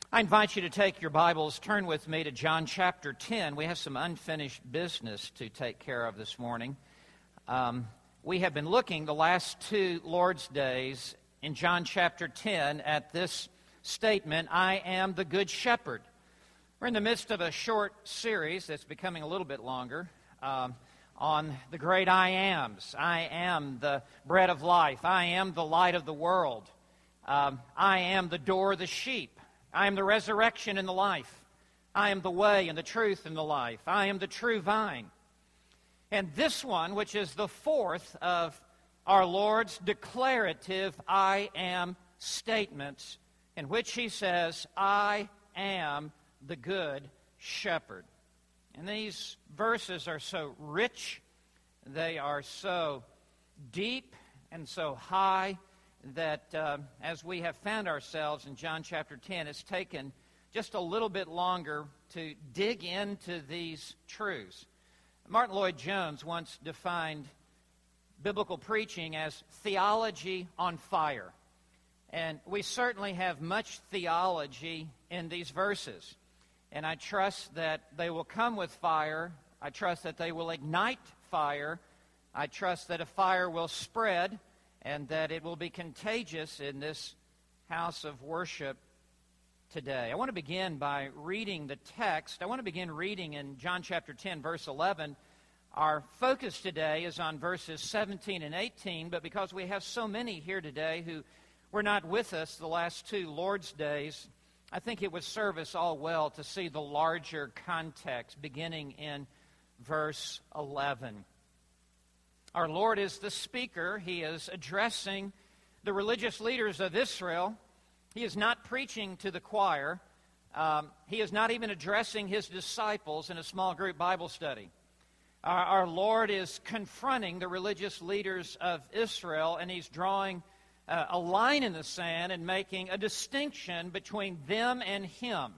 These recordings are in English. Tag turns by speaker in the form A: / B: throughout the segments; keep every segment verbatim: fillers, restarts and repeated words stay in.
A: I invite you to take your Bibles, turn with me to John chapter ten. We have some unfinished business to take care of this morning. Um, we have been looking the last two Lord's Days in John chapter ten at this statement, I am the Good Shepherd. We're in the midst of a short series that's becoming a little bit longer um, on the great I Ams. I am the bread of life. I am the light of the world. Um, I am the door of the sheep. I am the resurrection and the life. I am the way and the truth and the life. I am the true vine. And this one, which is the fourth of our Lord's declarative I am statements, in which he says, I am the good shepherd. And these verses are so rich, they are so deep and so high, that uh, as we have found ourselves in John chapter ten, it's taken just a little bit longer to dig into these truths. Martin Lloyd-Jones once defined biblical preaching as theology on fire. And we certainly have much theology in these verses. And I trust that they will come with fire. I trust that they will ignite fire. I trust that a fire will spread, and that it will be contagious in this house of worship today. I want to begin by reading the text. I want to begin reading in John chapter ten, verse eleven. Our focus today is on verses seventeen and eighteen, but because we have so many here today who were not with us the last two Lord's Days, I think it would serve us all well to see the larger context beginning in verse eleven. Our Lord is the speaker. He is addressing the religious leaders of Israel. He is not preaching to the choir. Um, he is not even addressing his disciples in a small group Bible study. Our, our Lord is confronting the religious leaders of Israel, and he's drawing uh, a line in the sand and making a distinction between them and him.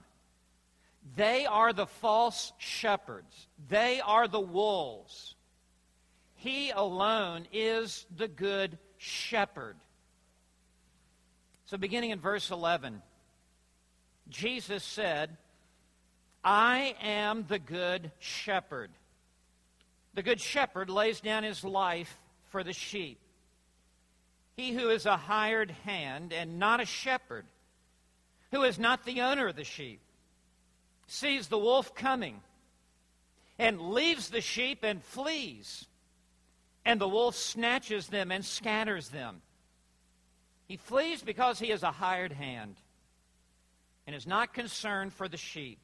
A: They are the false shepherds. They are the wolves. He alone is the good shepherd. So beginning in verse eleven, Jesus said, I am the good shepherd. The good shepherd lays down his life for the sheep. He who is a hired hand and not a shepherd, who is not the owner of the sheep, sees the wolf coming and leaves the sheep and flees. And the wolf snatches them and scatters them. He flees because he is a hired hand and is not concerned for the sheep.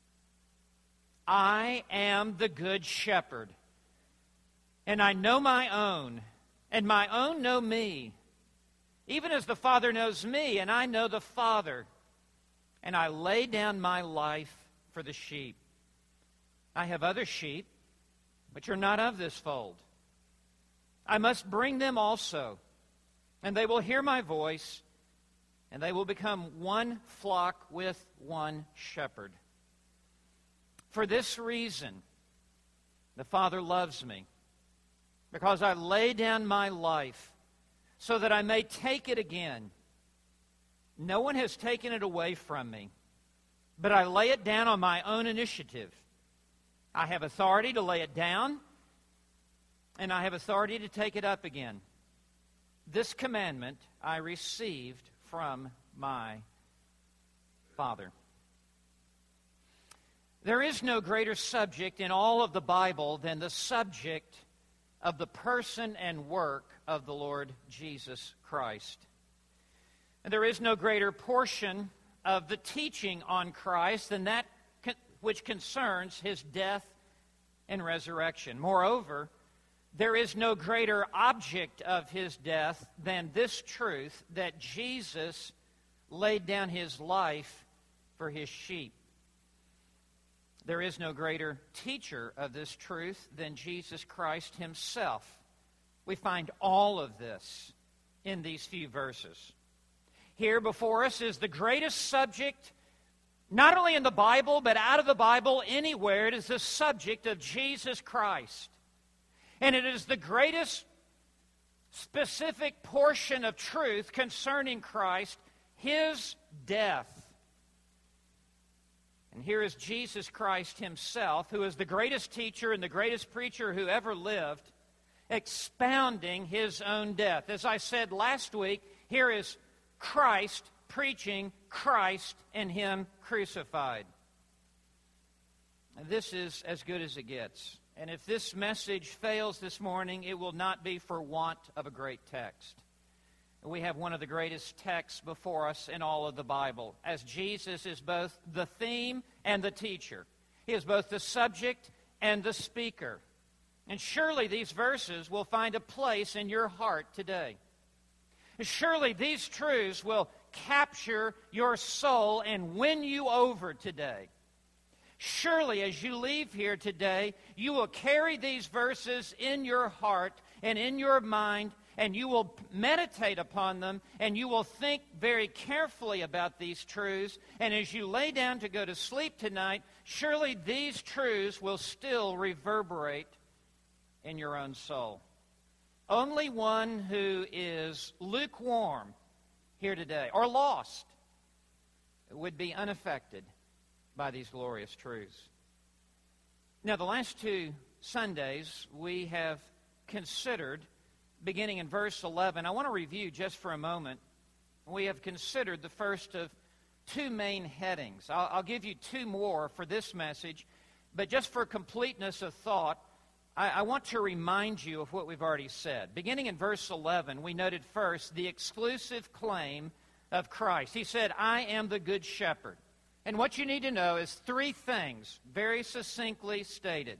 A: I am the good shepherd, and I know my own, and my own know me, even as the Father knows me, and I know the Father, and I lay down my life for the sheep. I have other sheep, which are not of this fold. I must bring them also, and they will hear my voice, and they will become one flock with one shepherd. For this reason, the Father loves me, because I lay down my life so that I may take it again. No one has taken it away from me, but I lay it down on my own initiative. I have authority to lay it down, and I have authority to take it up again. This commandment I received from my Father. There is no greater subject in all of the Bible than the subject of the person and work of the Lord Jesus Christ. And there is no greater portion of the teaching on Christ than that which concerns his death and resurrection. Moreover, there is no greater object of his death than this truth, that Jesus laid down his life for his sheep. There is no greater teacher of this truth than Jesus Christ himself. We find all of this in these few verses. Here before us is the greatest subject, not only in the Bible, but out of the Bible anywhere. It is the subject of Jesus Christ. And it is the greatest specific portion of truth concerning Christ, his death. And here is Jesus Christ himself, who is the greatest teacher and the greatest preacher who ever lived, expounding his own death. As I said last week, here is Christ preaching Christ and him crucified. This is as good as it gets. And if this message fails this morning, it will not be for want of a great text. We have one of the greatest texts before us in all of the Bible, as Jesus is both the theme and the teacher. He is both the subject and the speaker. And surely these verses will find a place in your heart today. Surely these truths will capture your soul and win you over today. Surely as you leave here today, you will carry these verses in your heart and in your mind, and you will meditate upon them, and you will think very carefully about these truths. And as you lay down to go to sleep tonight, surely these truths will still reverberate in your own soul. Only one who is lukewarm here today, or lost, would be unaffected by these glorious truths. Now, the last two Sundays we have considered, beginning in verse eleven, I want to review just for a moment. We have considered the first of two main headings. I'll, I'll give you two more for this message, but just for completeness of thought, I, I want to remind you of what we've already said. Beginning in verse eleven, we noted first the exclusive claim of Christ. He said, "I am the good shepherd." And what you need to know is three things, very succinctly stated.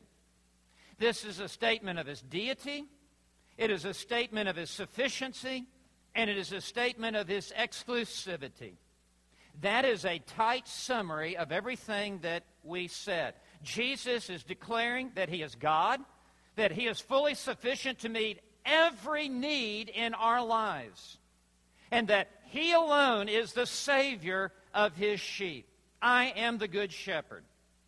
A: This is a statement of his deity, it is a statement of his sufficiency, and it is a statement of his exclusivity. That is a tight summary of everything that we said. Jesus is declaring that he is God, that he is fully sufficient to meet every need in our lives, and that he alone is the Savior of his sheep. I am the good shepherd,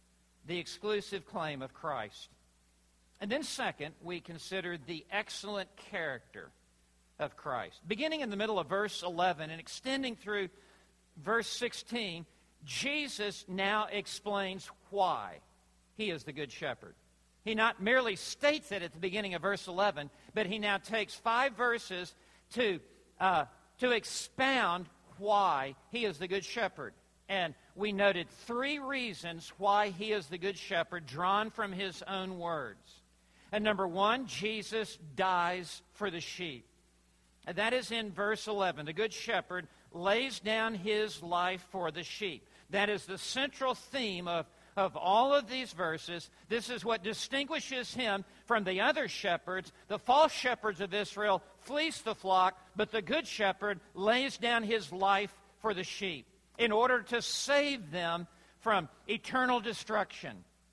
A: the exclusive claim of Christ. And then second, we considered the excellent character of Christ. Beginning in the middle of verse eleven and extending through verse sixteen, Jesus now explains why he is the good shepherd. He not merely states it at the beginning of verse eleven, but he now takes five verses to, uh, to expound why he is the good shepherd. And we noted three reasons why he is the good shepherd, drawn from his own words. And number one, Jesus dies for the sheep. And that is in verse eleven. The good shepherd lays down his life for the sheep. That is the central theme of, of all of these verses. This is what distinguishes him from the other shepherds. The false shepherds of Israel fleece the flock, but the good shepherd lays down his life for the sheep in order to save them from eternal destruction.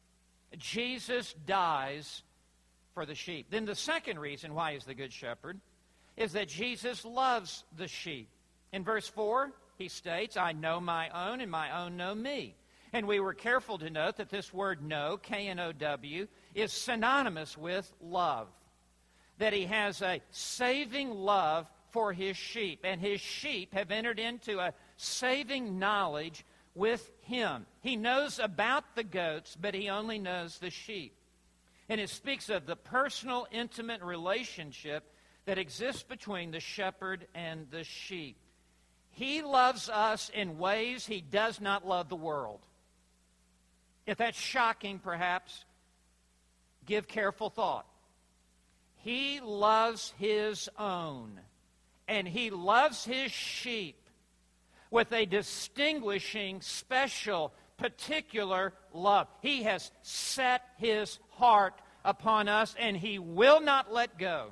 A: Jesus dies for the sheep. Then the second reason why he's the good shepherd is that Jesus loves the sheep. In verse four, he states, "I know my own, and my own know me." And we were careful to note that this word know, K N O W, is synonymous with love. That he has a saving love for his sheep, and his sheep have entered into a saving knowledge with him. He knows about the goats, but he only knows the sheep. And it speaks of the personal, intimate relationship that exists between the shepherd and the sheep. He loves us in ways he does not love the world. If that's shocking, perhaps, give careful thought. He loves his own, and he loves his sheep with a distinguishing, special, particular love. He has set his heart upon us, and he will not let go.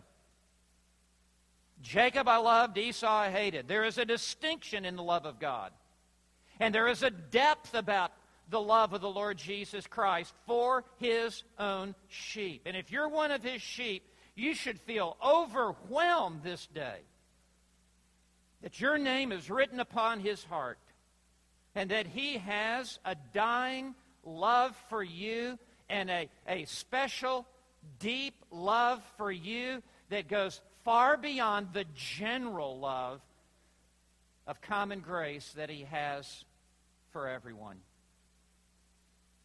A: Jacob I loved, Esau I hated. There is a distinction in the love of God. And there is a depth about the love of the Lord Jesus Christ for his own sheep. And if you're one of his sheep, you should feel overwhelmed this day that your name is written upon his heart, and that he has a dying love for you, and a, a special, deep love for you that goes far beyond the general love of common grace that he has for everyone.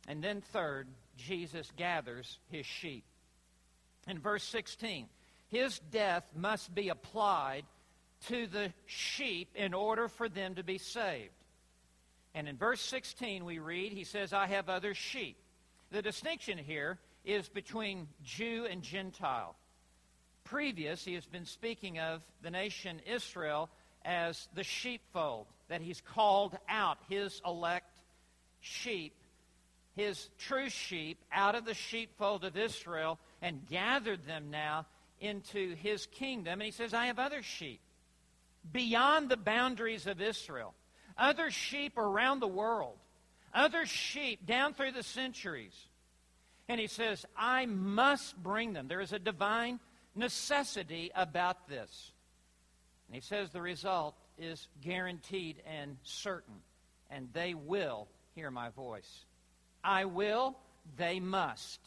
A: And then third, Jesus gathers his sheep. In verse sixteen, his death must be applied to the sheep in order for them to be saved. And in verse sixteen we read, he says, I have other sheep. The distinction here is between Jew and Gentile. Previous, he has been speaking of the nation Israel as the sheepfold, that he's called out his elect sheep, his true sheep, out of the sheepfold of Israel and gathered them now into his kingdom. And he says, I have other sheep beyond the boundaries of Israel, other sheep around the world, other sheep down through the centuries. And he says, I must bring them. There is a divine necessity about this. And he says the result is guaranteed and certain, and they will hear my voice. I will, they must.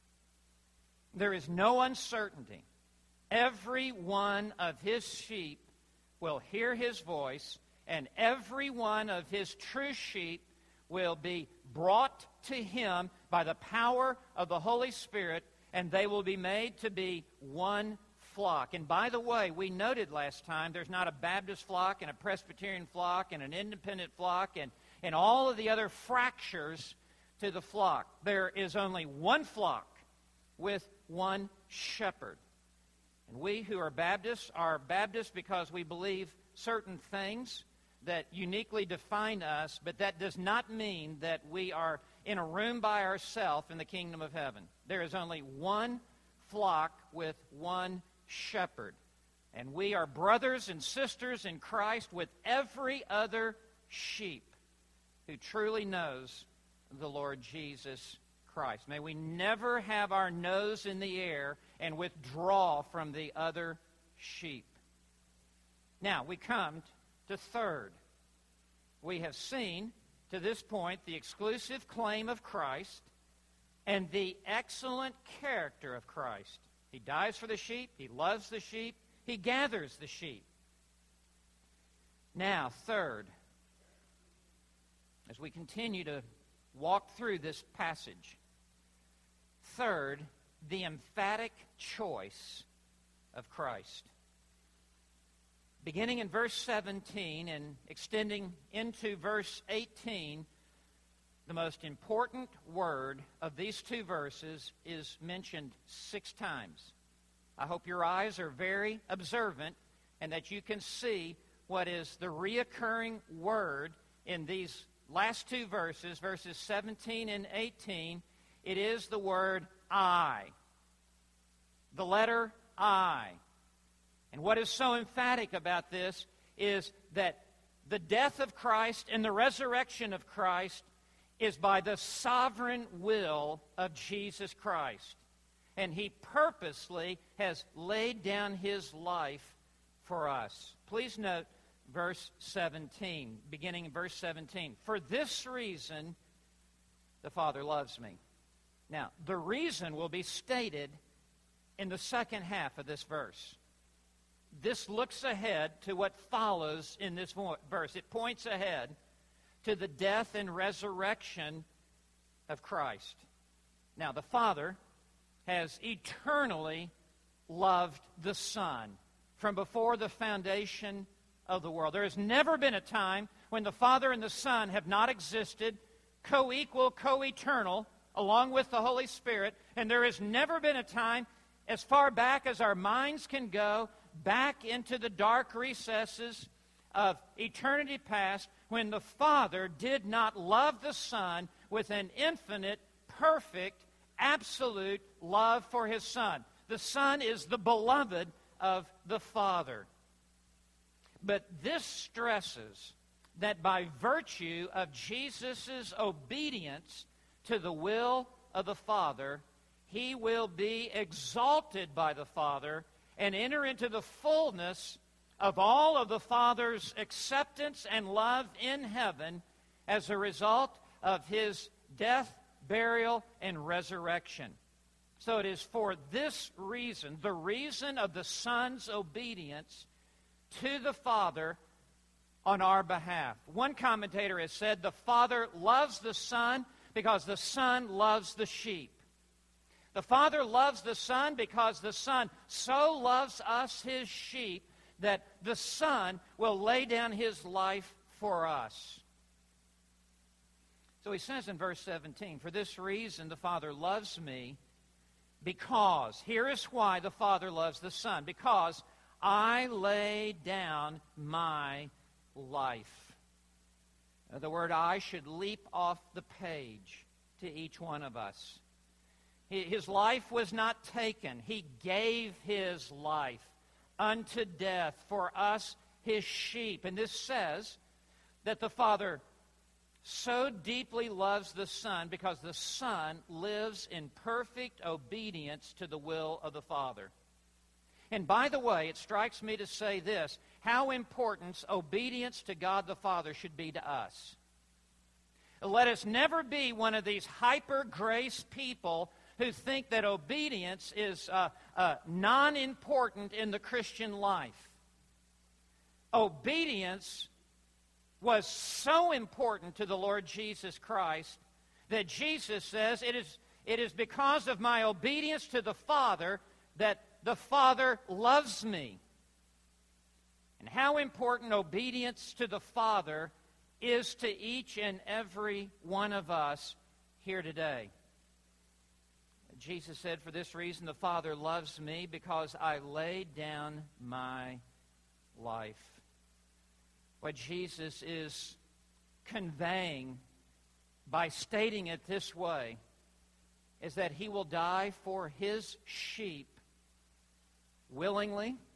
A: There is no uncertainty. Every one of his sheep will hear his voice, and every one of his true sheep will be brought to him by the power of the Holy Spirit, and they will be made to be one flock. And by the way, we noted last time there's not a Baptist flock and a Presbyterian flock and an independent flock and, and all of the other fractures to the flock. There is only one flock with one shepherd. And we who are Baptists are Baptists because we believe certain things that uniquely define us, but that does not mean that we are in a room by ourselves in the kingdom of heaven. There is only one flock with one shepherd. And we are brothers and sisters in Christ with every other sheep who truly knows the Lord Jesus Christ. May we never have our nose in the air and withdraw from the other sheep. Now, we come to third. We have seen to this point the exclusive claim of Christ and the excellent character of Christ. He dies for the sheep, he loves the sheep, he gathers the sheep. Now, third, as we continue to walk through this passage, third, the emphatic choice of Christ. Beginning in verse seventeen and extending into verse eighteen, the most important word of these two verses is mentioned six times. I hope your eyes are very observant and that you can see what is the reoccurring word in these last two verses, verses seventeen and eighteen. It is the word I. The letter I. And what is so emphatic about this is that the death of Christ and the resurrection of Christ is by the sovereign will of Jesus Christ. And he purposely has laid down his life for us. Please note verse seventeen, beginning in verse seventeen. For this reason, the Father loves me. Now, the reason will be stated in the second half of this verse. This looks ahead to what follows in this verse. It points ahead to the death and resurrection of Christ. Now, the Father has eternally loved the Son from before the foundation of the world. There has never been a time when the Father and the Son have not existed co-equal, co-eternal, along with the Holy Spirit, and there has never been a time as far back as our minds can go, back into the dark recesses of eternity past, when the Father did not love the Son with an infinite, perfect, absolute love for his Son. The Son is the beloved of the Father. But this stresses that by virtue of Jesus' obedience to the will of the Father, he will be exalted by the Father and enter into the fullness of all of the Father's acceptance and love in heaven as a result of his death, burial, and resurrection. So it is for this reason, the reason of the Son's obedience to the Father on our behalf. One commentator has said the Father loves the Son Because the Son loves the sheep. The Father loves the Son because the Son so loves us, His sheep, that the Son will lay down His life for us. So He says in verse seventeen, "For this reason the Father loves me, because," here is why the Father loves the Son, "because I lay down my life." Now, the word "I" should leap off the page to each one of us. His life was not taken. He gave His life unto death for us, His sheep. And this says that the Father so deeply loves the Son because the Son lives in perfect obedience to the will of the Father. And by the way, it strikes me to say this, how important obedience to God the Father should be to us. Let us never be one of these hyper-grace people who think that obedience is uh, uh, non-important in the Christian life. Obedience was so important to the Lord Jesus Christ that Jesus says, it is, it is because of my obedience to the Father that the Father loves me. And how important obedience to the Father is to each and every one of us here today. Jesus said, "For this reason the Father loves me, because I laid down my life." What Jesus is conveying by stating it this way is that He will die for His sheep willingly,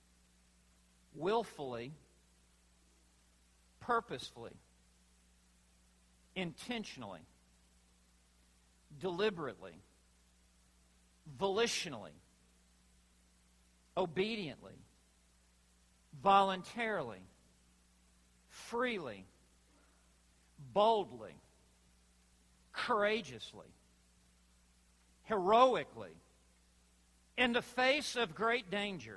A: willfully, purposefully, intentionally, deliberately, volitionally, obediently, voluntarily, freely, boldly, courageously, heroically, in the face of great danger,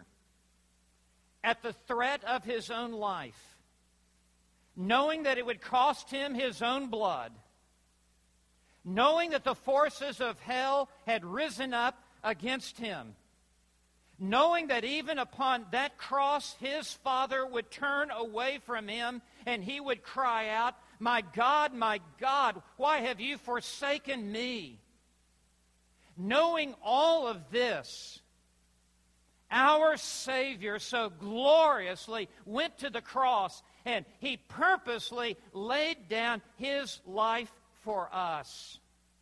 A: at the threat of His own life, knowing that it would cost Him His own blood, knowing that the forces of hell had risen up against Him, knowing that even upon that cross His Father would turn away from Him and He would cry out, "My God, my God, why have you forsaken me?" Knowing all of this, our Savior so gloriously went to the cross and He purposely laid down His life for us.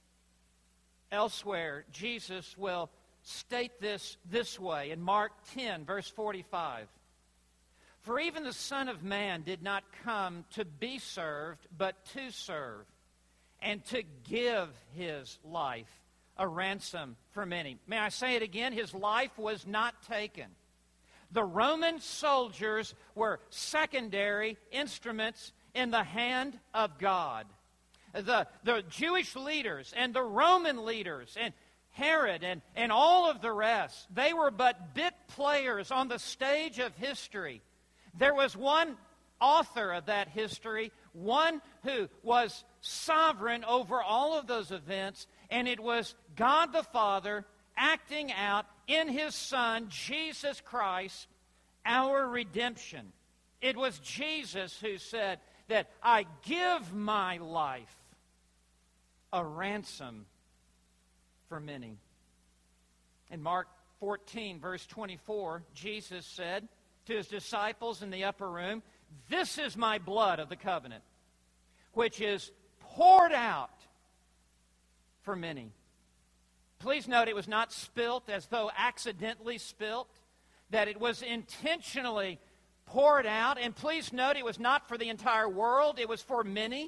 A: Elsewhere, Jesus will state this this way in Mark ten, verse forty-five. "For even the Son of Man did not come to be served, but to serve, and to give His life a ransom for many." May I say it again? His life was not taken. The Roman soldiers were secondary instruments in the hand of God. The, the Jewish leaders and the Roman leaders and Herod and, and all of the rest, they were but bit players on the stage of history. There was one author of that history, one who was sovereign over all of those events, and it was God the Father acting out in His Son, Jesus Christ, our redemption. It was Jesus who said that I give my life a ransom for many. In Mark fourteen, verse twenty-four, Jesus said to His disciples in the upper room, "This is my blood of the covenant, which is poured out for many." Please note it was not spilt as though accidentally spilt, that it was intentionally poured out. And please note it was not for the entire world, it was for many.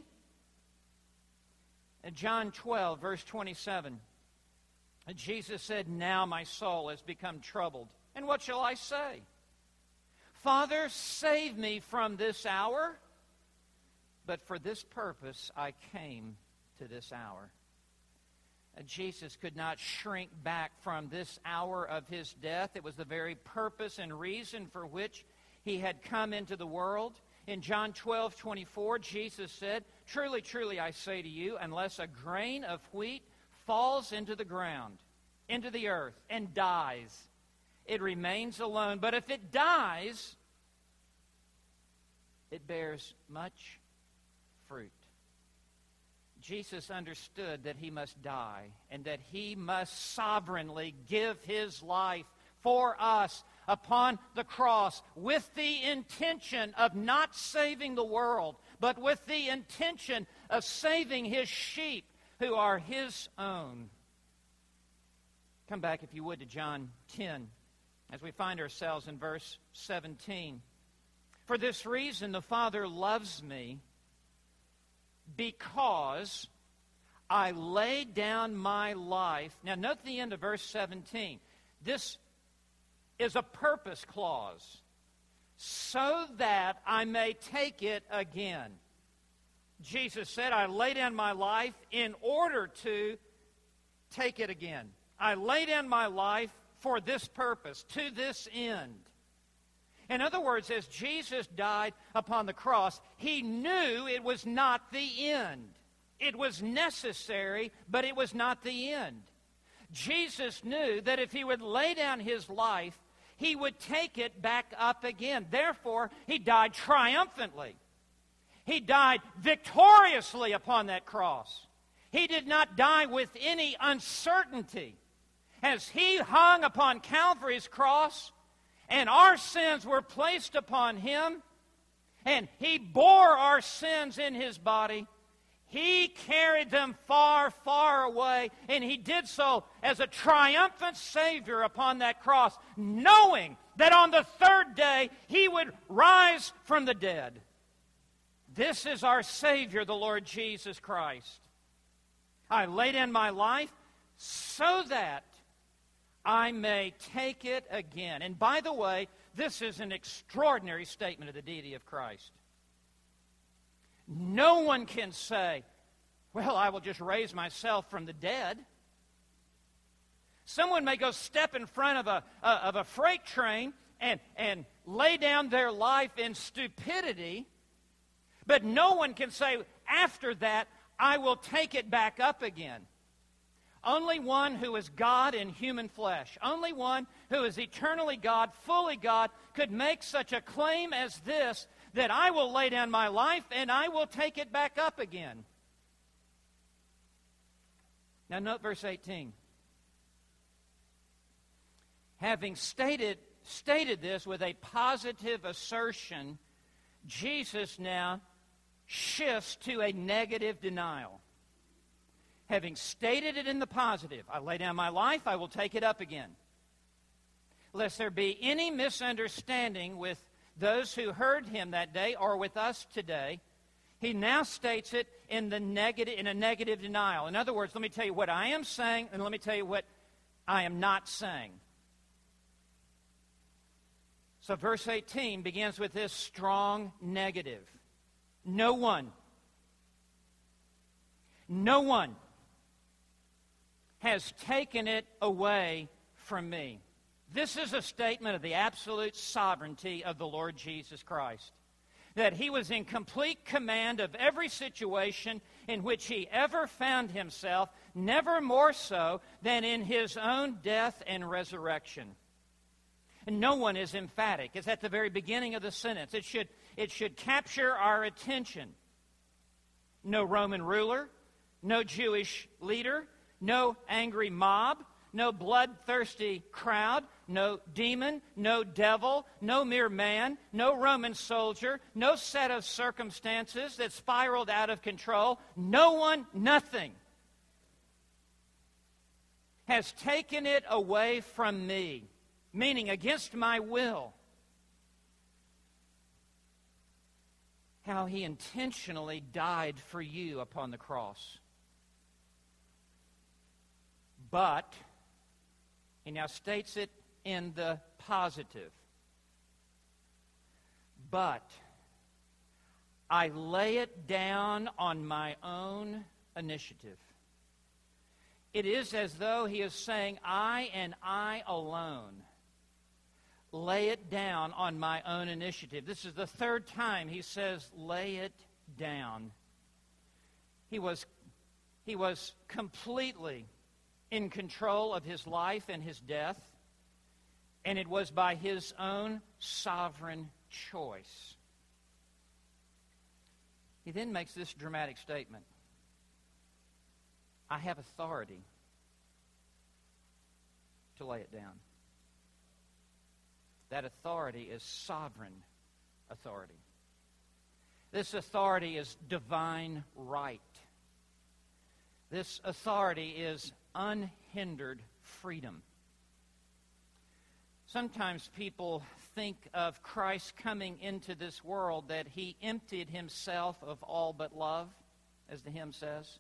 A: In John twelve, verse twenty-seven, Jesus said, "Now my soul has become troubled. And what shall I say? Father, save me from this hour. But for this purpose I came to this hour." Jesus could not shrink back from this hour of His death. It was the very purpose and reason for which He had come into the world. In John twelve twenty-four, Jesus said, Truly, truly, I say to you, unless a grain of wheat falls into the ground, into the earth, and dies, it remains alone. But if it dies, it bears much fruit. Jesus understood that he must die and that he must sovereignly give his life for us upon the cross with the intention of not saving the world, but with the intention of saving his sheep who are his own. Come back, if you would, to John ten, as we find ourselves in verse seventeen. For this reason the Father loves me, because I lay down my life. Now note the end of verse seventeen. This is a purpose clause. So that I may take it again. Jesus said, I lay down my life in order to take it again. I lay down my life for this purpose, to this end. In other words, as Jesus died upon the cross, he knew it was not the end. It was necessary, but it was not the end. Jesus knew that if he would lay down his life, he would take it back up again. Therefore, he died triumphantly. He died victoriously upon that cross. He did not die with any uncertainty. As he hung upon Calvary's cross, and our sins were placed upon him, and he bore our sins in his body, he carried them far, far away, and he did so as a triumphant Savior upon that cross, knowing that on the third day he would rise from the dead. This is our Savior, the Lord Jesus Christ. I lay down my life so that I may take it again. And by the way, this is an extraordinary statement of the deity of Christ. No one can say, well, I will just raise myself from the dead. Someone may go step in front of a, uh, of a freight train and, and lay down their life in stupidity, but no one can say, after that, I will take it back up again. Only one who is God in human flesh, only one who is eternally God, fully God, could make such a claim as this, that I will lay down my life and I will take it back up again. Now note verse eighteen. Having stated, stated this with a positive assertion, Jesus now shifts to a negative denial. Having stated it in the positive, I lay down my life, I will take it up again. Lest there be any misunderstanding with those who heard him that day or with us today, he now states it in the negative, in a negative denial. In other words, let me tell you what I am saying, and let me tell you what I am not saying. So verse eighteen begins with this strong negative. No one, no one has taken it away from me. This is a statement of the absolute sovereignty of the Lord Jesus Christ. That he was in complete command of every situation in which he ever found himself, never more so than in his own death and resurrection. And no one is emphatic. It's at the very beginning of the sentence. It should, it should capture our attention. No Roman ruler, no Jewish leader, no angry mob, no bloodthirsty crowd, no demon, no devil, no mere man, no Roman soldier, no set of circumstances that spiraled out of control. No one, nothing has taken it away from me, meaning against my will. How he intentionally died for you upon the cross. But he now states it in the positive. But I lay it down on my own initiative. It is as though he is saying, I and I alone lay it down on my own initiative. This is the third time he says, lay it down. He was, he was completely in control of his life and his death, and it was by his own sovereign choice. He then makes this dramatic statement: I have authority to lay it down. That authority is sovereign authority. This authority is divine right. This authority is unhindered freedom. Sometimes people think of Christ coming into this world that he emptied himself of all but love, as the hymn says.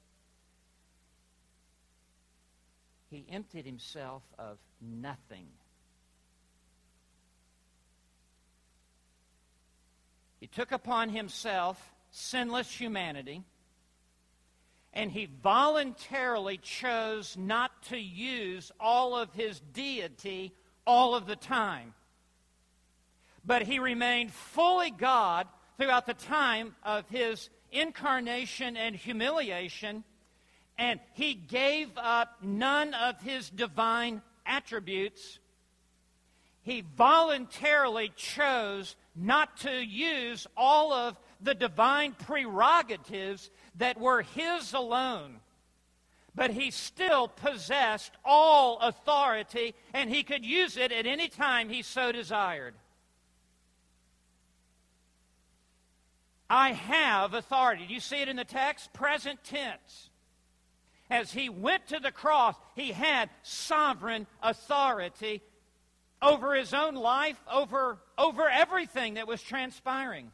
A: He emptied himself of nothing. He took upon himself sinless humanity, and he voluntarily chose not to use all of his deity all of the time. But he remained fully God throughout the time of his incarnation and humiliation, and he gave up none of his divine attributes. He voluntarily chose not to use all of the divine prerogatives that were his alone. But he still possessed all authority, and he could use it at any time he so desired. I have authority. Do you see it in the text? Present tense. As he went to the cross, he had sovereign authority over his own life, over, over everything that was transpiring.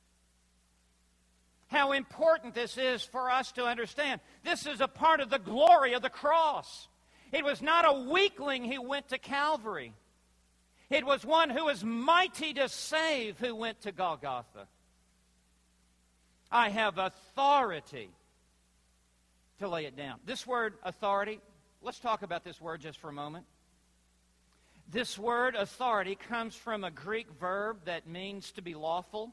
A: How important this is for us to understand. This is a part of the glory of the cross. It was not a weakling who went to Calvary. It was one who was mighty to save who went to Golgotha. I have authority to lay it down. This word authority, let's talk about this word just for a moment. This word authority comes from a Greek verb that means to be lawful,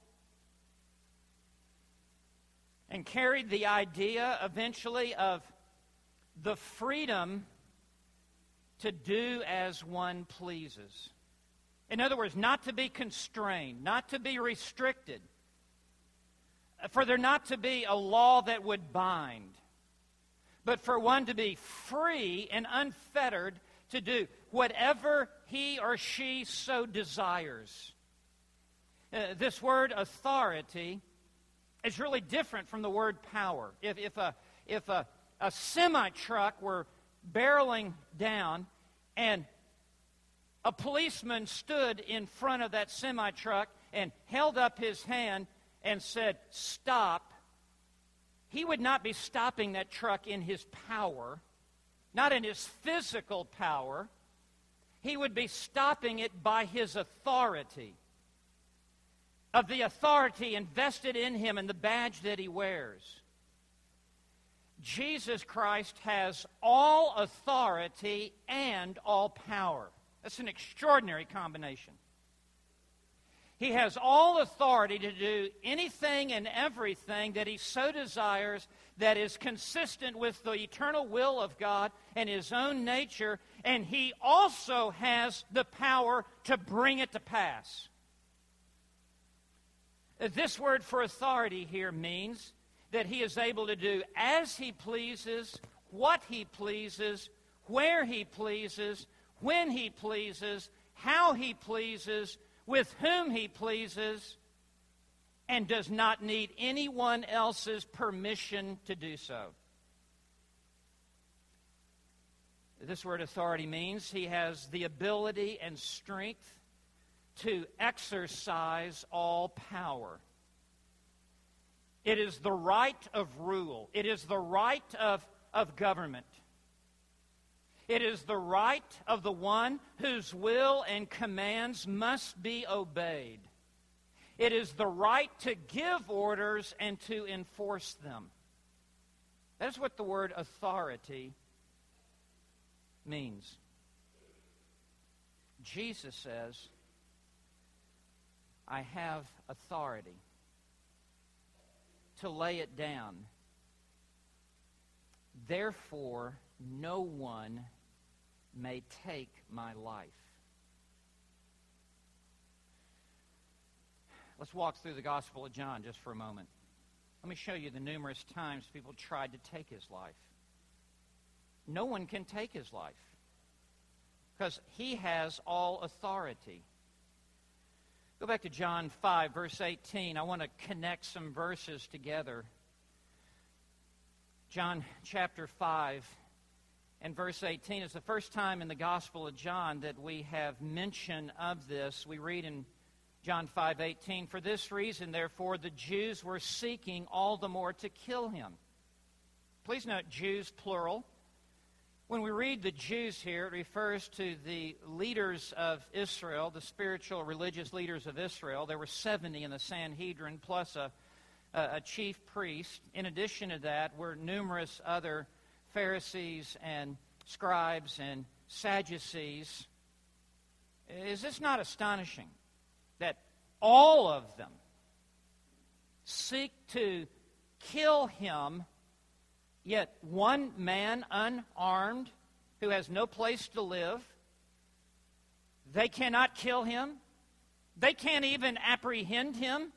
A: and carried the idea eventually of the freedom to do as one pleases. In other words, not to be constrained, not to be restricted, for there not to be a law that would bind, but for one to be free and unfettered to do whatever he or she so desires. Uh, this word authority is really different from the word power. If, if a, if a, a semi-truck were barreling down and a policeman stood in front of that semi-truck and held up his hand and said, "Stop," he would not be stopping that truck in his power, not in his physical power. He would be stopping it by his authority, of the authority invested in him and the badge that he wears. Jesus Christ has all authority and all power. That's an extraordinary combination. He has all authority to do anything and everything that he so desires that is consistent with the eternal will of God and his own nature, and he also has the power to bring it to pass. This word for authority here means that he is able to do as he pleases, what he pleases, where he pleases, when he pleases, how he pleases, with whom he pleases, and does not need anyone else's permission to do so. This word authority means he has the ability and strength to exercise all power. It is the right of rule. It is the right of, of government. It is the right of the one whose will and commands must be obeyed. It is the right to give orders and to enforce them. That's what the word authority means. Jesus says, I have authority to lay it down Therefore, no one may take my life. Let's walk through the Gospel of John just for a moment. Let me show you the numerous times people tried to take his life. No one can take his life because he has all authority. Go back to John five, verse eighteen. I want to connect some verses together. John chapter five and verse eighteen is the first time in the Gospel of John that we have mention of this. We read in John five eighteen, "For this reason, therefore, the Jews were seeking all the more to kill him." Please note, Jews, plural. When we read the Jews here, it refers to the leaders of Israel, the spiritual religious leaders of Israel. There were seventy in the Sanhedrin, plus a, a chief priest. In addition to that were numerous other Pharisees and scribes and Sadducees. Is this not astonishing that all of them seek to kill him, yet one man unarmed who has no place to live, they cannot kill him? They can't even apprehend him?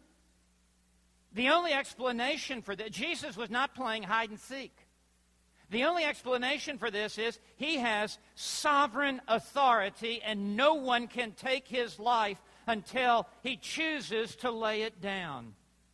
A: The only explanation for that, Jesus was not playing hide and seek. The only explanation for this is he has sovereign authority and no one can take his life until he chooses to lay it down.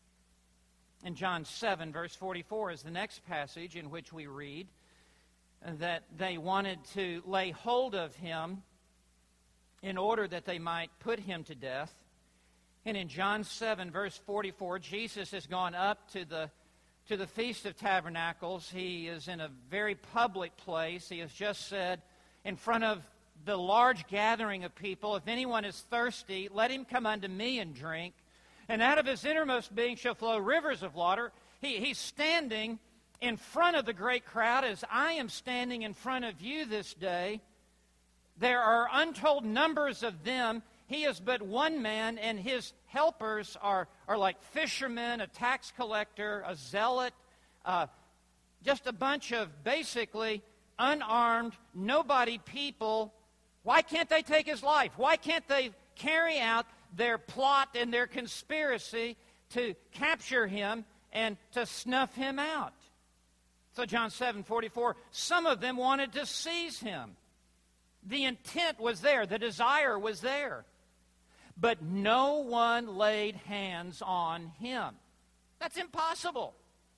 A: In John seven, verse forty-four is the next passage in which we read that they wanted to lay hold of him in order that they might put him to death. And in John seven, verse forty-four, Jesus has gone up to the to the Feast of Tabernacles. He is in a very public place. He has just said in front of the large gathering of people, "If anyone is thirsty, let him come unto me and drink. And out of his innermost being shall flow rivers of water." He, he's standing in front of the great crowd as I am standing in front of you this day. There are untold numbers of them. He is but one man, and his helpers are, are like fishermen, a tax collector, a zealot, uh, just a bunch of basically unarmed, nobody people. Why can't they take his life? Why can't they carry out their plot and their conspiracy to capture him and to snuff him out? So John seven forty-four, some of them wanted to seize him. The intent was there. The desire was there. But no one laid hands on him. That's impossible.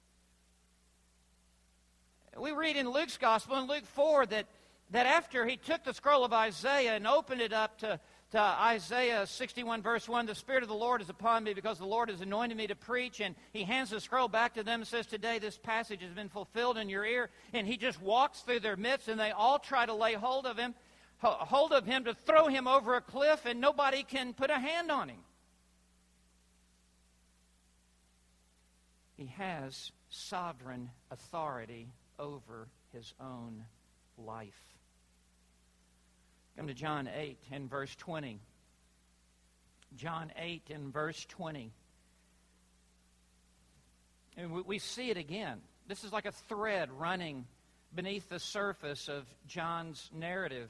A: We read in Luke's Gospel, in Luke four, that, that after he took the scroll of Isaiah and opened it up to To Isaiah sixty-one, verse one, "The Spirit of the Lord is upon me because the Lord has anointed me to preach." And he hands the scroll back to them and says, "Today this passage has been fulfilled in your ear." And he just walks through their midst, and they all try to lay hold of him, hold of him to throw him over a cliff, and nobody can put a hand on him. He has sovereign authority over his own life. Come to John eight and verse twenty. John eight and verse twenty. And we see it again. This is like a thread running beneath the surface of John's narrative.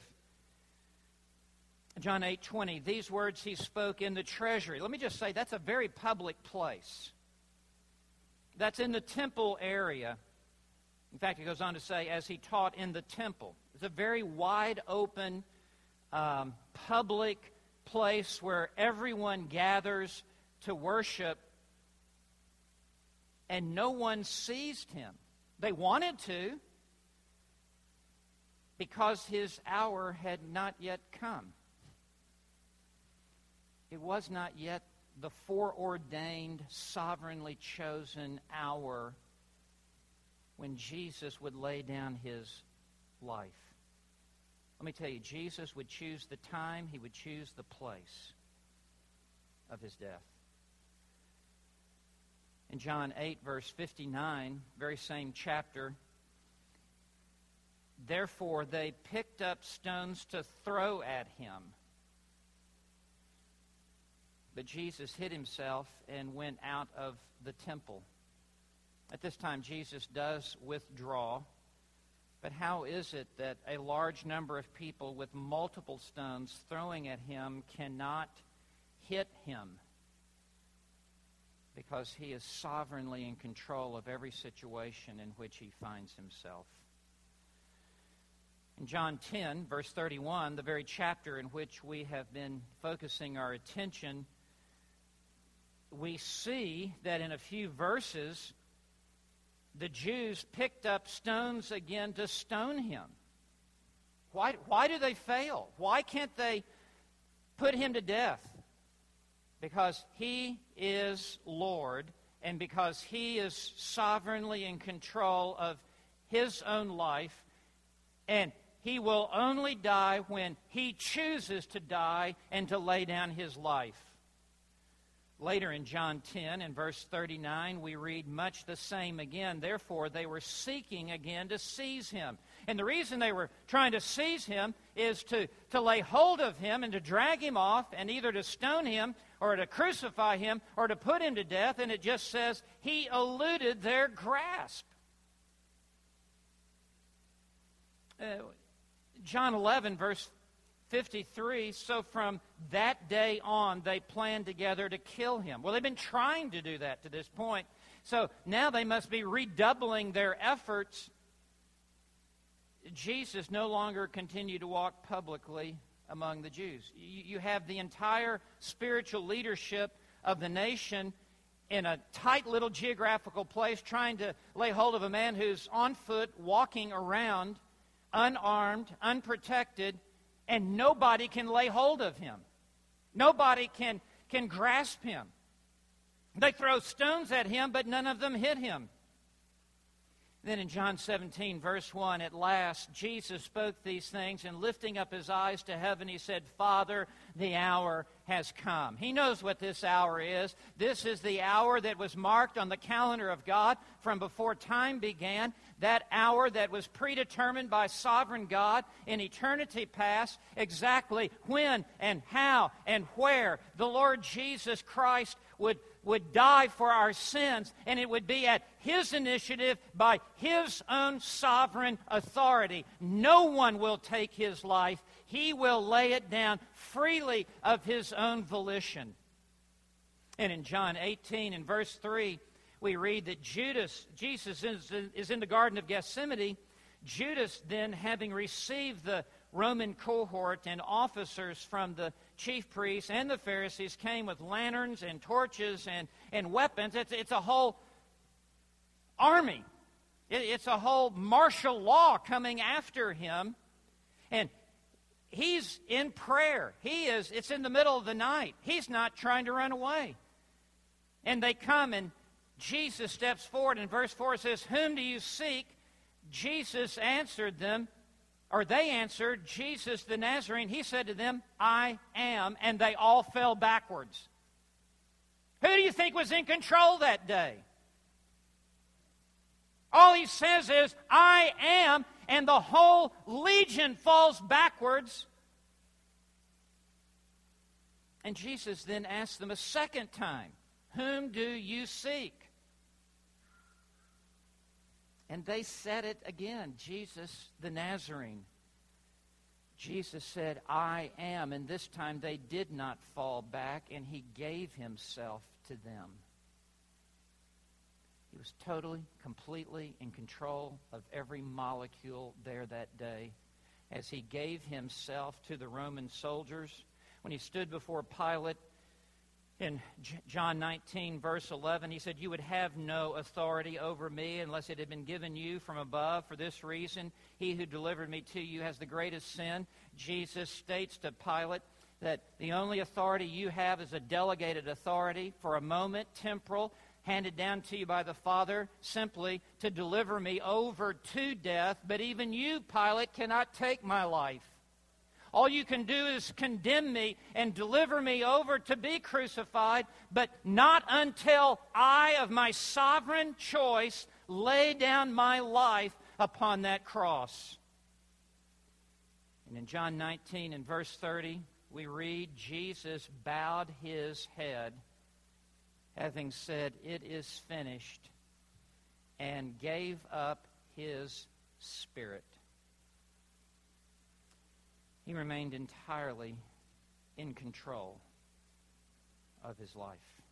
A: John eight twenty, "These words he spoke in the treasury." Let me just say, that's a very public place. That's in the temple area. In fact, it goes on to say, as he taught in the temple. It's a very wide open Um, public place where everyone gathers to worship, and no one seized him. They wanted to, because his hour had not yet come. It was not yet the foreordained, sovereignly chosen hour when Jesus would lay down his life. Let me tell you, Jesus would choose the time, he would choose the place of his death. In John eight, verse fifty-nine, very same chapter, "Therefore they picked up stones to throw at him. But Jesus hid himself and went out of the temple." At this time, Jesus does withdraw. But how is it that a large number of people with multiple stones throwing at him cannot hit him? Because he is sovereignly in control of every situation in which he finds himself. In John ten, verse thirty-one, the very chapter in which we have been focusing our attention, we see that in a few verses, the Jews picked up stones again to stone him. Why, why do they fail? Why can't they put him to death? Because he is Lord, and because he is sovereignly in control of his own life, and he will only die when he chooses to die and to lay down his life. Later in John ten, in verse thirty-nine, we read much the same again. Therefore, they were seeking again to seize him. And the reason they were trying to seize him is to, to lay hold of him and to drag him off and either to stone him or to crucify him or to put him to death. And it just says he eluded their grasp. Uh, John eleven, verse fifty-three, so from that day on, they planned together to kill him. Well, they've been trying to do that to this point. So now they must be redoubling their efforts. Jesus no longer continued to walk publicly among the Jews. You, you have the entire spiritual leadership of the nation in a tight little geographical place trying to lay hold of a man who's on foot, walking around, unarmed, unprotected, and nobody can lay hold of him. Nobody can, can grasp him. They throw stones at him, but none of them hit him. Then in John seventeen, verse one, at last Jesus spoke these things, and lifting up his eyes to heaven, he said, Father, the hour has come. He knows what this hour is. This is the hour that was marked on the calendar of God from before time began. That hour that was predetermined by sovereign God in eternity past, exactly when and how and where the Lord Jesus Christ would, would die for our sins, and it would be at his initiative by his own sovereign authority. No one will take his life. He will lay it down freely of his own volition. And in John eighteen, in verse three, we read that Judas, Jesus is, is in the Garden of Gethsemane. Judas then, having received the Roman cohort and officers from the chief priests and the Pharisees, came with lanterns and torches and, and weapons. It's, it's a whole army. It, it's a whole martial law coming after him. And he's in prayer. He is, it's in the middle of the night. He's not trying to run away. And they come, and Jesus steps forward, and verse four says, Whom do you seek? Jesus answered them, or they answered, Jesus the Nazarene. He said to them, I am, and they all fell backwards. Who do you think was in control that day? All he says is, I am, and the whole legion falls backwards. And Jesus then asks them a second time, Whom do you seek? And they said it again, Jesus the Nazarene. Jesus said, I am. And this time they did not fall back, and he gave himself to them. He was totally, completely in control of every molecule there that day as he gave himself to the Roman soldiers. When he stood before Pilate, in John nineteen, verse eleven, he said, You would have no authority over me unless it had been given you from above. For this reason, he who delivered me to you has the greatest sin. Jesus states to Pilate that the only authority you have is a delegated authority for a moment, temporal, handed down to you by the Father, simply to deliver me over to death. But even you, Pilate, cannot take my life. All you can do is condemn me and deliver me over to be crucified, but not until I, of my sovereign choice, lay down my life upon that cross. And in John nineteen and verse thirty, we read, Jesus bowed his head, having said, It is finished, and gave up his Spirit. He remained entirely in control of his life.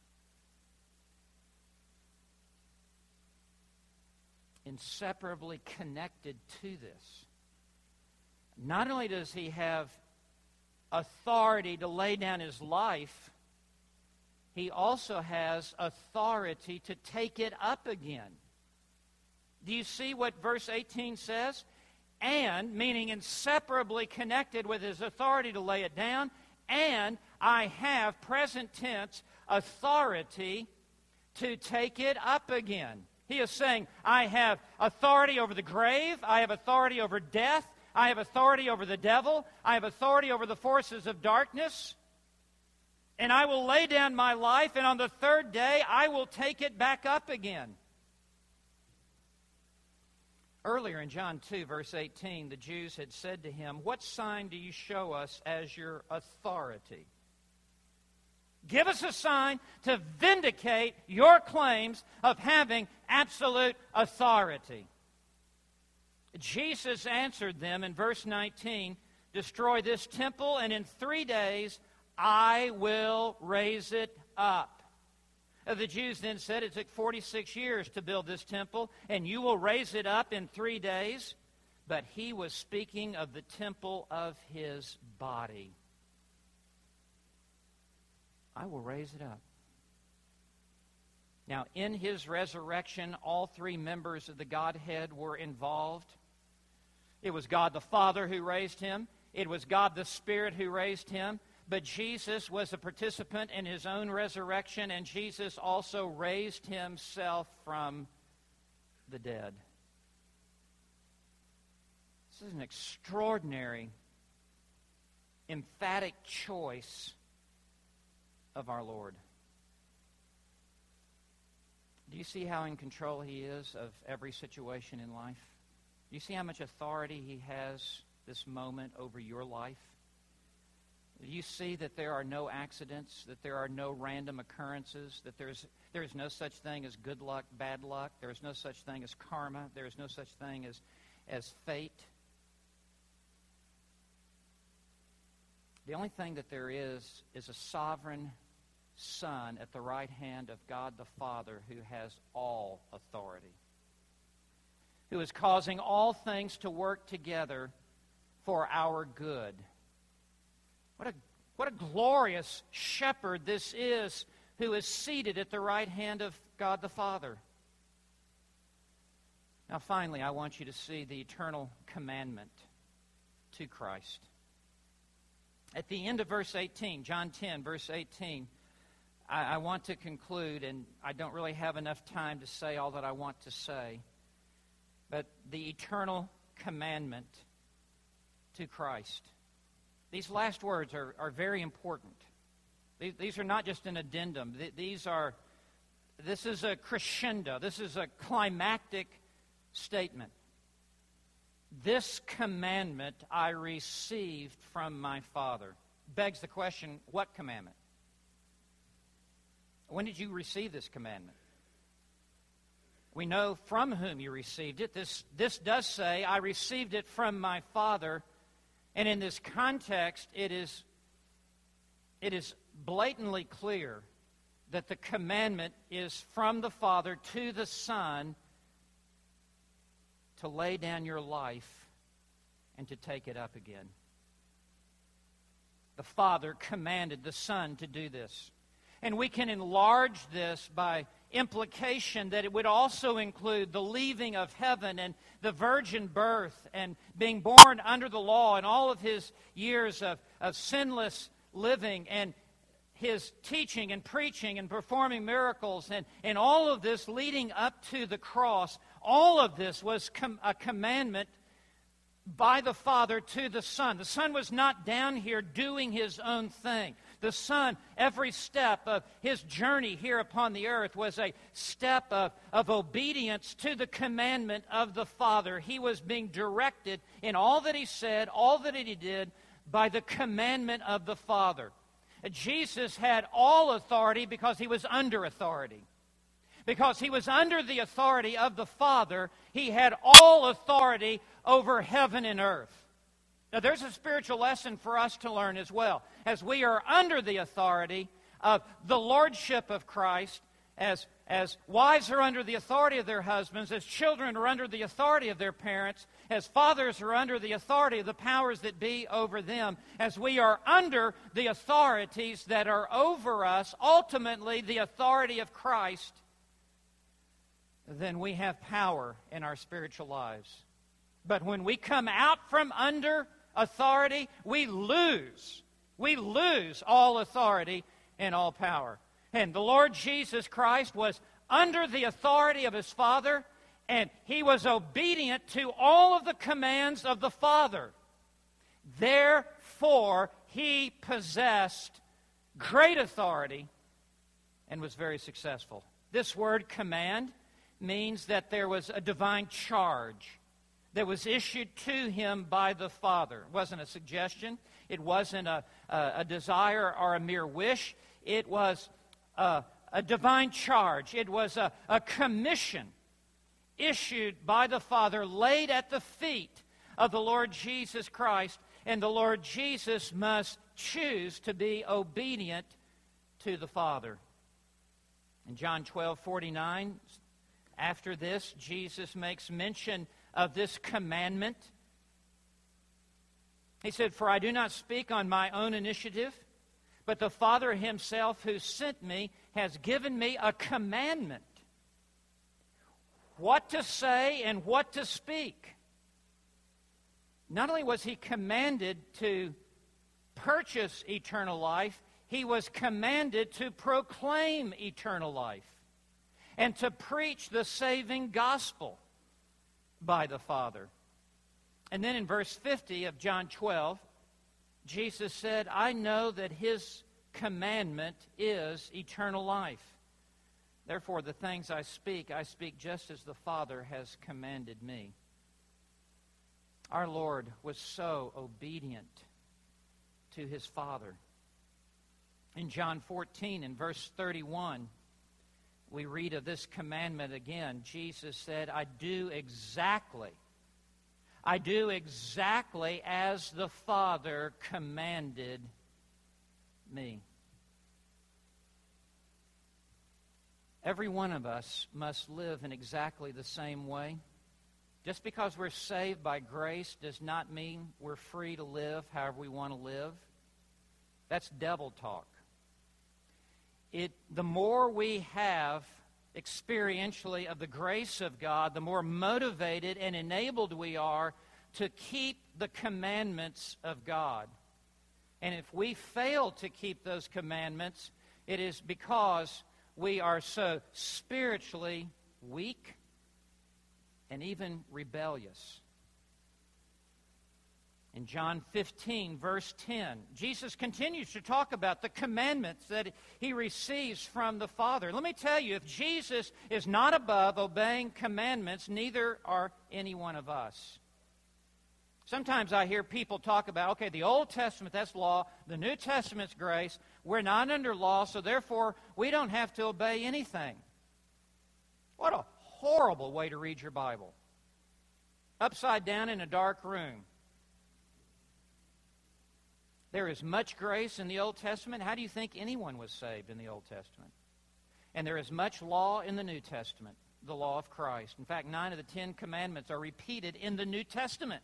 A: Inseparably connected to this. Not only does he have authority to lay down his life, he also has authority to take it up again. Do you see what verse eighteen says? And, meaning inseparably connected with his authority to lay it down, and I have, present tense, authority to take it up again. He is saying, I have authority over the grave, I have authority over death, I have authority over the devil, I have authority over the forces of darkness, and I will lay down my life, and on the third day I will take it back up again. Earlier in John two, verse eighteen, the Jews had said to him, what sign do you show us as your authority? Give us a sign to vindicate your claims of having absolute authority. Jesus answered them in verse nineteen, destroy this temple, and in three days I will raise it up. The Jews then said, it took forty-six years to build this temple, and you will raise it up in three days. But he was speaking of the temple of his body. I will raise it up. Now, in his resurrection, all three members of the Godhead were involved. It was God the Father who raised him. It was God the Spirit who raised him. But Jesus was a participant in his own resurrection, and Jesus also raised himself from the dead. This is an extraordinary, emphatic choice of our Lord. Do you see how in control he is of every situation in life? Do you see how much authority he has this moment over your life? You see that there are no accidents, that there are no random occurrences, that there's there is no such thing as good luck, bad luck. There is no such thing as karma. There is no such thing as, as fate. The only thing that there is is a sovereign Son at the right hand of God the Father who has all authority, who is causing all things to work together for our good. What a, what a glorious shepherd this is who is seated at the right hand of God the Father. Now finally, I want you to see the eternal commandment to Christ. At the end of verse eighteen, John ten, verse eighteen, I, I want to conclude, and I don't really have enough time to say all that I want to say, but the eternal commandment to Christ. These last words are, are very important. These, these are not just an addendum. These are, this is a crescendo. This is a climactic statement. This commandment I received from my Father. Begs the question, what commandment? When did you receive this commandment? We know from whom you received it. This, this does say, I received it from my Father. And in this context, it is, it is blatantly clear that the commandment is from the Father to the Son to lay down your life and to take it up again. The Father commanded the Son to do this. And we can enlarge this by implication that it would also include the leaving of heaven and the virgin birth and being born under the law and all of his years of, of sinless living and his teaching and preaching and performing miracles and, and all of this leading up to the cross. All of this was com- a commandment by the Father to the Son. The Son was not down here doing his own thing. The Son, every step of his journey here upon the earth was a step of, of obedience to the commandment of the Father. He was being directed in all that he said, all that he did, by the commandment of the Father. Jesus had all authority because he was under authority. Because he was under the authority of the Father, he had all authority over heaven and earth. Now, there's a spiritual lesson for us to learn as well. As we are under the authority of the Lordship of Christ, as, as wives are under the authority of their husbands, as children are under the authority of their parents, as fathers are under the authority of the powers that be over them, as we are under the authorities that are over us, ultimately the authority of Christ, then we have power in our spiritual lives. But when we come out from under authority, we lose. We lose all authority and all power. And the Lord Jesus Christ was under the authority of His Father, and He was obedient to all of the commands of the Father. Therefore, He possessed great authority and was very successful. This word command means that there was a divine charge that was issued to Him by the Father. It wasn't a suggestion. It wasn't a, a, a desire or a mere wish. It was a, a divine charge. It was a, a commission issued by the Father, laid at the feet of the Lord Jesus Christ, and the Lord Jesus must choose to be obedient to the Father. In John twelve forty-nine, after this, Jesus makes mention of this commandment. He said, "For I do not speak on my own initiative, but the Father Himself who sent me has given me a commandment, what to say and what to speak." Not only was He commanded to purchase eternal life, He was commanded to proclaim eternal life and to preach the saving gospel by the Father. And then in verse fifty of John twelve, Jesus said, "I know that His commandment is eternal life. Therefore, the things I speak, I speak just as the Father has commanded me." Our Lord was so obedient to His Father. In John fourteen, in verse thirty-one, we read of this commandment again. Jesus said, I do exactly, I do exactly as the Father commanded me. Every one of us must live in exactly the same way. Just because we're saved by grace does not mean we're free to live however we want to live. That's devil talk. It, the more we have experientially of the grace of God, the more motivated and enabled we are to keep the commandments of God. And if we fail to keep those commandments, it is because we are so spiritually weak and even rebellious. In John fifteen, verse ten, Jesus continues to talk about the commandments that He receives from the Father. Let me tell you, if Jesus is not above obeying commandments, neither are any one of us. Sometimes I hear people talk about, okay, the Old Testament, that's law. The New Testament's grace. We're not under law, so therefore we don't have to obey anything. What a horrible way to read your Bible. Upside down in a dark room. There is much grace in the Old Testament. How do you think anyone was saved in the Old Testament? And there is much law in the New Testament, the law of Christ. In fact, nine of the Ten Commandments are repeated in the New Testament.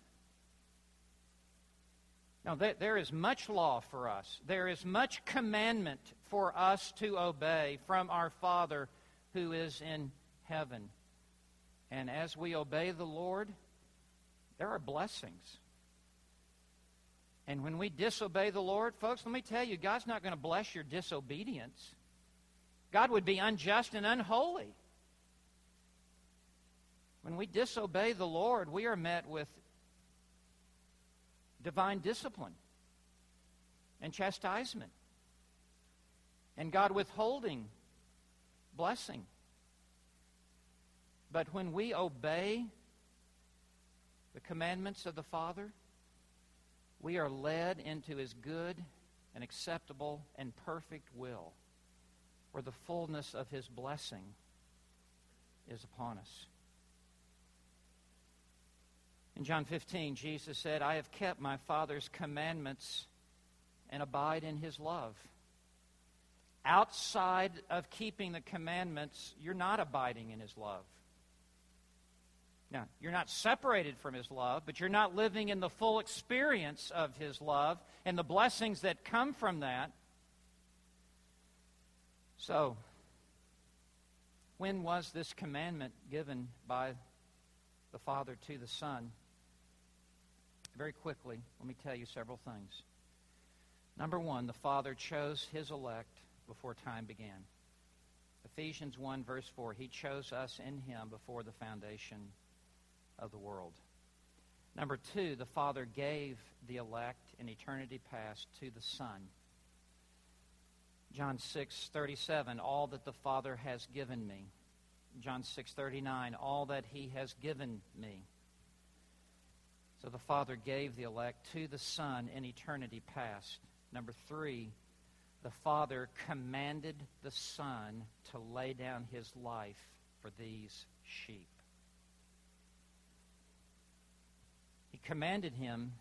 A: Now, there is much law for us. There is much commandment for us to obey from our Father who is in heaven. And as we obey the Lord, there are blessings. And when we disobey the Lord, folks, let me tell you, God's not going to bless your disobedience. God would be unjust and unholy. When we disobey the Lord, we are met with divine discipline and chastisement, and God withholding blessing. But when we obey the commandments of the Father, we are led into His good and acceptable and perfect will, where the fullness of His blessing is upon us. In John fifteen, Jesus said, I have kept my Father's commandments and abide in His love. Outside of keeping the commandments, you're not abiding in His love. Now, you're not separated from His love, but you're not living in the full experience of His love and the blessings that come from that. So, when was this commandment given by the Father to the Son? Very quickly, let me tell you several things. Number one, the Father chose His elect before time began. Ephesians one, verse four, He chose us in Him before the foundation of the world. Number two, the Father gave the elect in eternity past to the Son. John six thirty-seven, all that the Father has given me. John six thirty-nine, all that He has given me. So the Father gave the elect to the Son in eternity past. Number three, the Father commanded the Son to lay down His life for these sheep. He commanded Him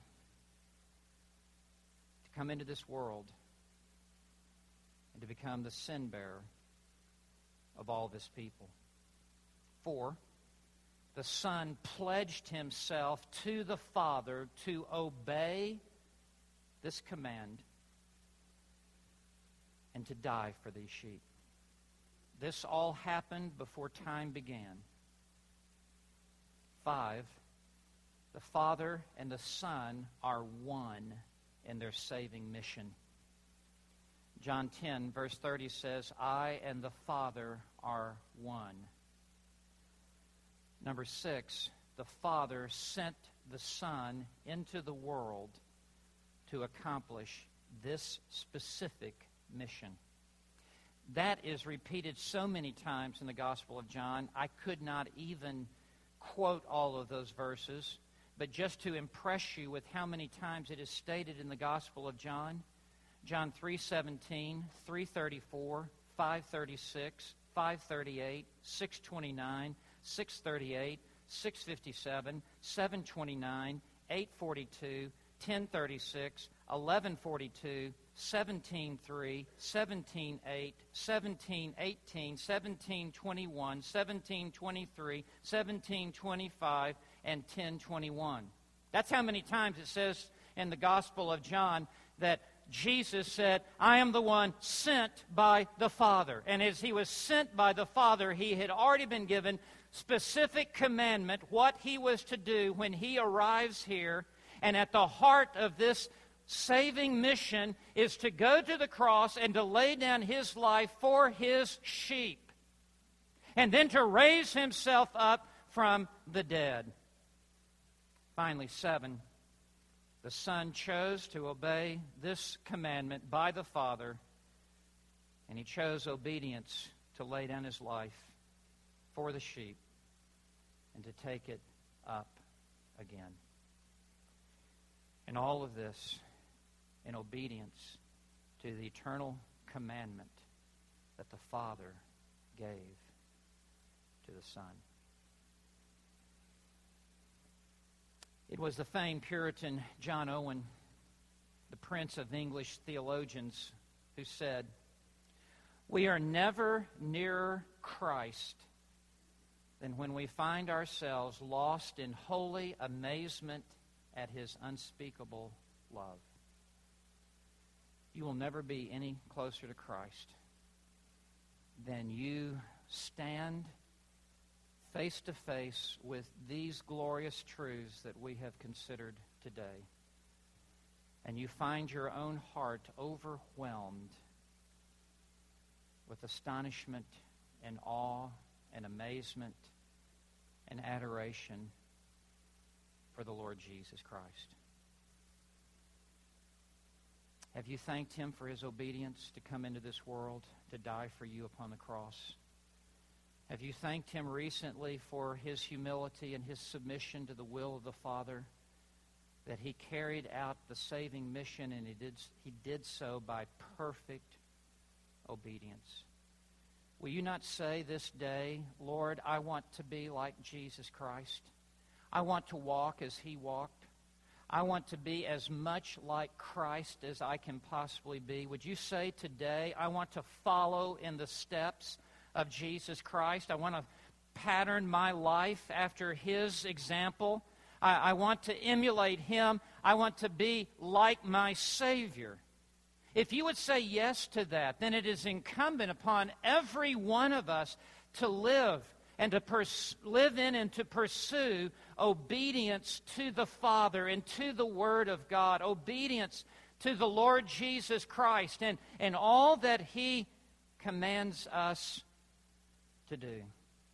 A: to come into this world and to become the sin bearer of all of His people. Four, the Son pledged Himself to the Father to obey this command and to die for these sheep. This all happened before time began. Five, the Father and the Son are one in their saving mission. John ten, verse thirty says, I and the Father are one. Number six, the Father sent the Son into the world to accomplish this specific mission. That is repeated so many times in the Gospel of John, I could not even quote all of those verses, but just to impress you with how many times it is stated in the Gospel of John, John three seventeen, three thirty-four, five thirty-six, five thirty-eight, six twenty-nine, six thirty-eight, six fifty-seven, seven twenty-nine, eight forty-two, ten thirty-six, eleven forty-two, seventeen three, seventeen eight, seventeen eighteen, seventeen twenty-one, seventeen twenty-three, seventeen twenty-five, and ten twenty-one. That's how many times it says in the Gospel of John that Jesus said, I am the one sent by the Father. And as He was sent by the Father, He had already been given specific commandment what He was to do when He arrives here. And at the heart of this saving mission is to go to the cross and to lay down His life for His sheep. And then to raise Himself up from the dead. Finally, seven, the Son chose to obey this commandment by the Father, and He chose obedience to lay down His life for the sheep and to take it up again. And all of this in obedience to the eternal commandment that the Father gave to the Son. It was the famed Puritan John Owen, the prince of English theologians, who said, we are never nearer Christ than when we find ourselves lost in holy amazement at His unspeakable love. You will never be any closer to Christ than you stand face to face with these glorious truths that we have considered today. And you find your own heart overwhelmed with astonishment and awe and amazement and adoration for the Lord Jesus Christ. Have you thanked Him for His obedience to come into this world, to die for you upon the cross? Have you thanked Him recently for His humility and His submission to the will of the Father, that He carried out the saving mission and He did, he did so by perfect obedience? Will you not say this day, Lord, I want to be like Jesus Christ. I want to walk as He walked. I want to be as much like Christ as I can possibly be. Would you say today, I want to follow in the steps of Jesus Christ. I want to pattern my life after His example. I, I want to emulate Him. I want to be like my Savior. If you would say yes to that, then it is incumbent upon every one of us to live and to pers- live in and to pursue obedience to the Father and to the Word of God, obedience to the Lord Jesus Christ and, and all that He commands us to do.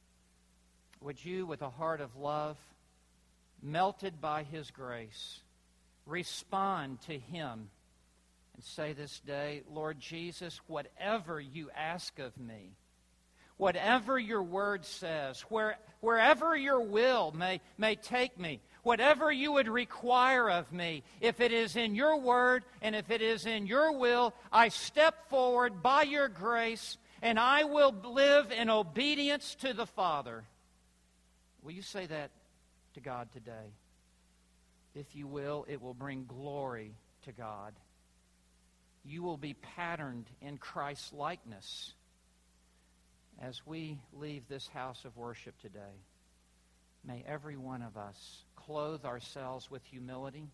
A: Would you, with a heart of love, melted by His grace, respond to Him and say this day, Lord Jesus, whatever you ask of me, whatever your word says, where, wherever your will may, may take me, whatever you would require of me, if it is in your word and if it is in your will, I step forward by your grace and I will live in obedience to the Father. Will you say that to God today? If you will, it will bring glory to God. You will be patterned in Christ's likeness as we leave this house of worship today. May every one of us clothe ourselves with humility.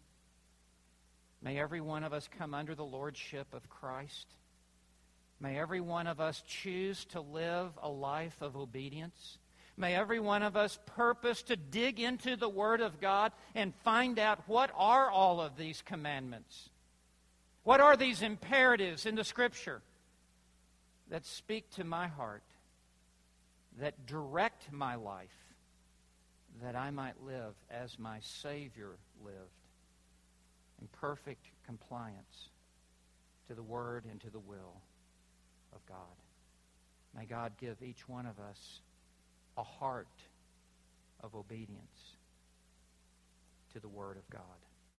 A: May every one of us come under the lordship of Christ. May every one of us choose to live a life of obedience. May every one of us purpose to dig into the Word of God and find out what are all of these commandments. What are these imperatives in the Scripture that speak to my heart, that direct my life, that I might live as my Savior lived, in perfect compliance to the Word and to the will of God. May God give each one of us a heart of obedience to the Word of God.